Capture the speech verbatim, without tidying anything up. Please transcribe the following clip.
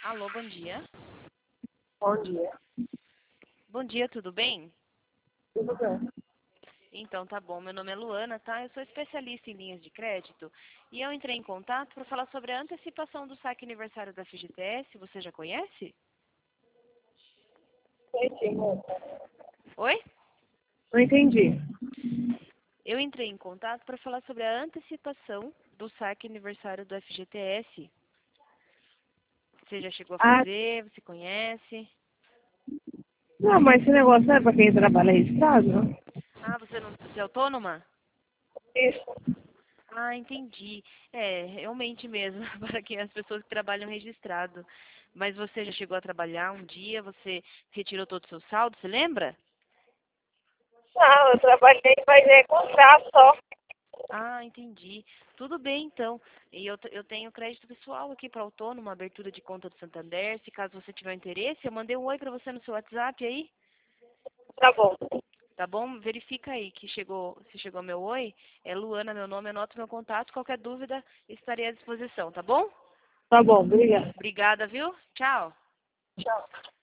Alô, bom dia. Bom dia. Bom dia, tudo bem? Tudo bem? Então, tá bom. Meu nome é Luana, tá? Eu sou especialista em linhas de crédito e eu entrei em contato para falar sobre a antecipação do saque aniversário da F G T S. Você já conhece? Entendi, moça. Oi? Não entendi. Eu entrei em contato para falar sobre a antecipação do saque aniversário do F G T S. Você já chegou a Ah, fazer? Você conhece? não, mas esse negócio não é para quem trabalha registrado? Ah, você não, você é autônoma? Isso. Ah, entendi. É, realmente mesmo, para que as pessoas que trabalham registrado. Mas você já chegou a trabalhar um dia, você retirou todo o seu saldo, você lembra? Não, eu trabalhei, mas é contrato só. Ah, entendi. Tudo bem, então. E eu, te- eu tenho crédito pessoal aqui para autônomo, abertura de conta do Santander. Se caso você tiver interesse, eu mandei um oi para você no seu WhatsApp aí, Tá bom. tá bom? Verifica aí que chegou, se chegou meu oi. É Luana, meu nome, anota meu contato. Qualquer dúvida, estarei à disposição, tá bom? Tá bom, obrigada. Obrigada, viu? Tchau. Tchau.